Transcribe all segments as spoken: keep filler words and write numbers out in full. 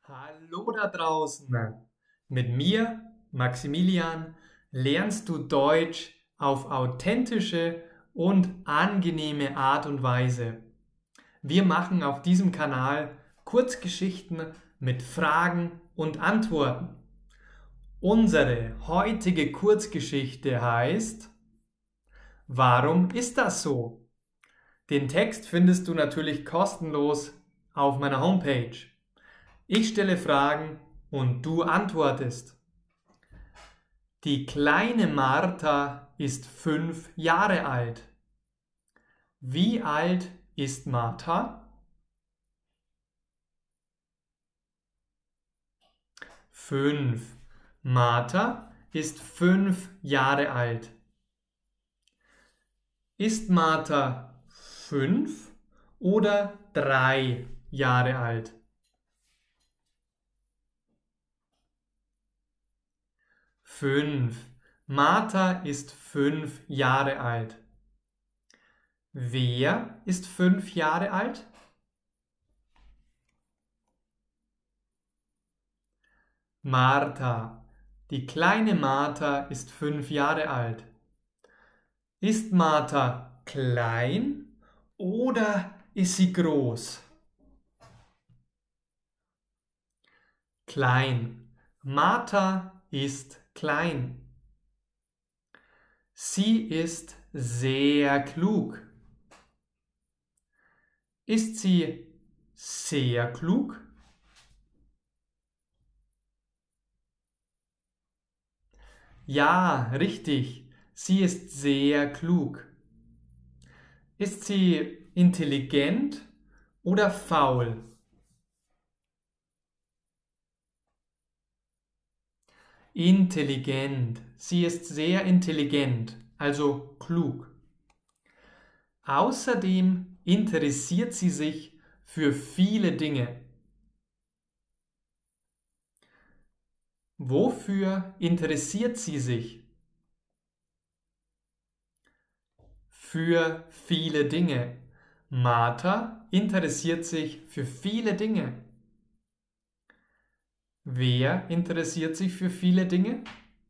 Hallo da draußen! Mit mir, Maximilian, lernst du Deutsch auf authentische und angenehme Art und Weise. Wir machen auf diesem Kanal Kurzgeschichten mit Fragen und Antworten. Unsere heutige Kurzgeschichte heißt: Warum ist das so? Den Text findest du natürlich kostenlos auf meiner Homepage. Ich stelle Fragen und du antwortest. Die kleine Martha ist fünf Jahre alt. Wie alt ist Martha? Fünf. Martha ist fünf Jahre alt. Ist Martha fünf oder drei Jahre alt? Fünf. Martha ist fünf Jahre alt. Wer ist fünf Jahre alt? Martha. Die kleine Martha ist fünf Jahre alt. Ist Martha klein oder ist sie groß? Klein. Martha ist klein. Sie ist sehr klug. Ist sie sehr klug? Ja, richtig. Sie ist sehr klug. Ist sie intelligent oder faul? Intelligent. Sie ist sehr intelligent, also klug. Außerdem interessiert sie sich für viele Dinge. Wofür interessiert sie sich? Für viele Dinge. Martha interessiert sich für viele Dinge. Wer interessiert sich für viele Dinge?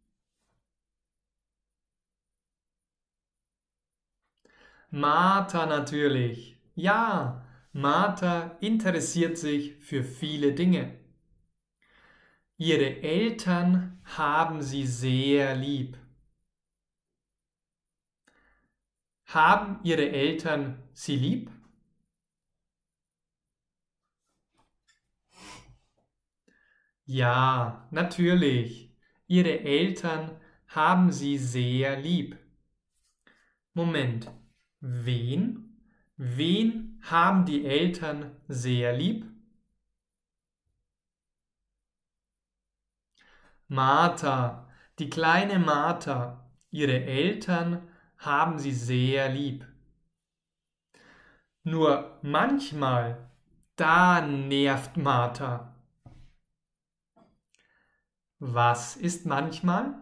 Martha natürlich. Ja, Martha interessiert sich für viele Dinge. Ihre Eltern haben sie sehr lieb. Haben ihre Eltern sie lieb? Ja, natürlich. Ihre Eltern haben sie sehr lieb. Moment. Wen? Wen haben die Eltern sehr lieb? Martha, die kleine Martha. Ihre Eltern haben sie sehr lieb. Nur manchmal, da nervt Martha. Was ist manchmal?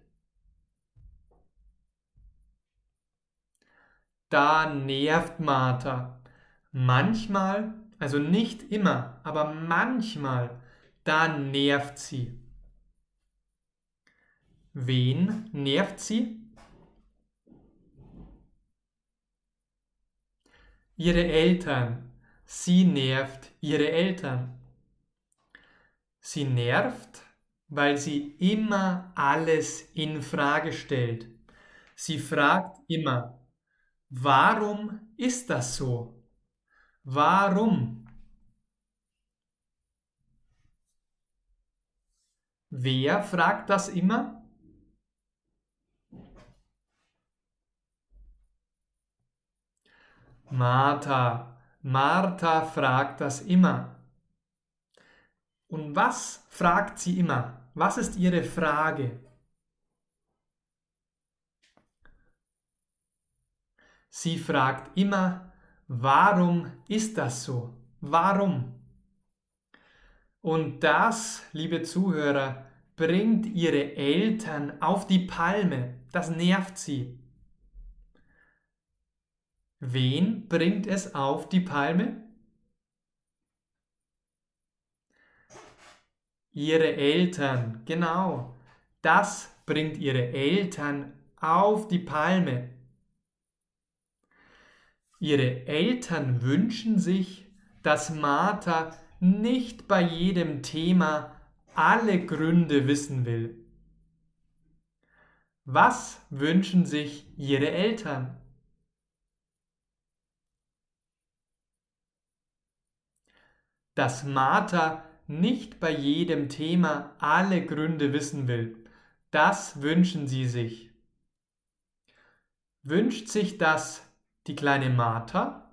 Da nervt Martha. Manchmal, also nicht immer, aber manchmal, da nervt sie. Wen nervt sie? Ihre Eltern. Sie nervt ihre Eltern. Sie nervt, weil sie immer alles in Frage stellt. Sie fragt immer: Warum ist das so? Warum? Wer fragt das immer? Martha. Martha fragt das immer. Und was fragt sie immer? Was ist ihre Frage? Sie fragt immer: Warum ist das so? Warum? Und das, liebe Zuhörer, bringt ihre Eltern auf die Palme. Das nervt sie. Wen bringt es auf die Palme? Ihre Eltern, genau. Das bringt Ihre Eltern auf die Palme. Ihre Eltern wünschen sich, dass Martha nicht bei jedem Thema alle Gründe wissen will. Was wünschen sich Ihre Eltern? Dass Martha nicht bei jedem Thema alle Gründe wissen will. Das wünschen sie sich. Wünscht sich das die kleine Martha?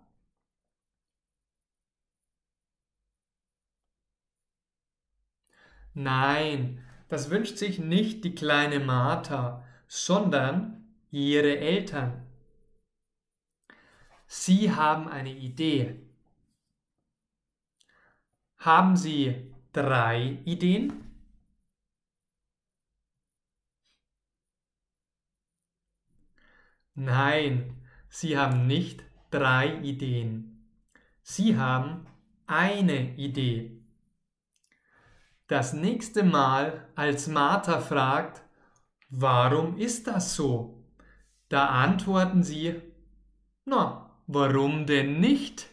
Nein, das wünscht sich nicht die kleine Martha, sondern ihre Eltern. Sie haben eine Idee. Haben Sie drei Ideen? Nein, Sie haben nicht drei Ideen. Sie haben eine Idee. Das nächste Mal, als Martha fragt, warum ist das so? Da antworten Sie, na, warum denn nicht?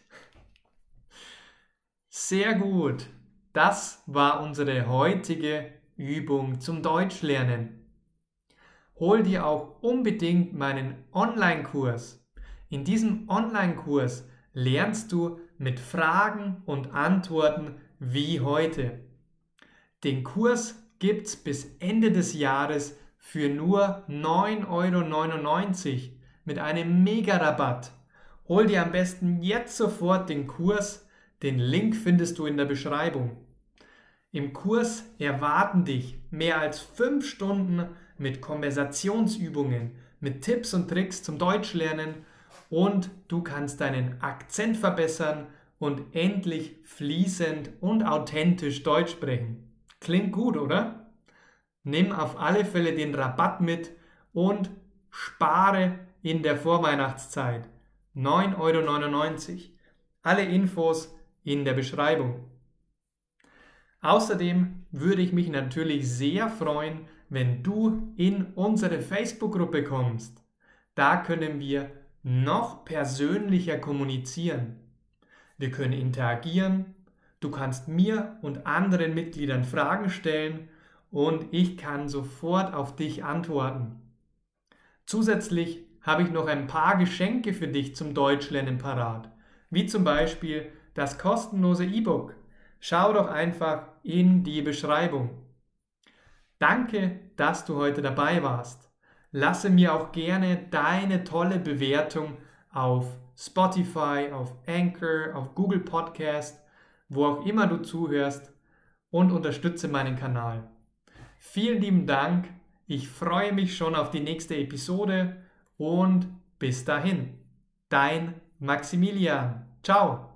Sehr gut. Das war unsere heutige Übung zum Deutschlernen. Hol dir auch unbedingt meinen Online-Kurs. In diesem Online-Kurs lernst du mit Fragen und Antworten wie heute. Den Kurs gibt's bis Ende des Jahres für nur neun Euro neunundneunzig mit einem Mega-Rabatt. Hol dir am besten jetzt sofort den Kurs. Den Link findest du in der Beschreibung. Im Kurs erwarten dich mehr als fünf Stunden mit Konversationsübungen, mit Tipps und Tricks zum Deutschlernen und du kannst deinen Akzent verbessern und endlich fließend und authentisch Deutsch sprechen. Klingt gut, oder? Nimm auf alle Fälle den Rabatt mit und spare in der Vorweihnachtszeit. neun Euro neunundneunzig. Alle Infos in der Beschreibung. Außerdem würde ich mich natürlich sehr freuen, wenn du in unsere Facebook-Gruppe kommst. Da können wir noch persönlicher kommunizieren. Wir können interagieren, du kannst mir und anderen Mitgliedern Fragen stellen und ich kann sofort auf dich antworten. Zusätzlich habe ich noch ein paar Geschenke für dich zum Deutschlernen parat, wie zum Beispiel das kostenlose E-Book. Schau doch einfach in die Beschreibung. Danke, dass du heute dabei warst. Lasse mir auch gerne deine tolle Bewertung auf Spotify, auf Anchor, auf Google Podcast, wo auch immer du zuhörst und unterstütze meinen Kanal. Vielen lieben Dank. Ich freue mich schon auf die nächste Episode und bis dahin. Dein Maximilian. Ciao.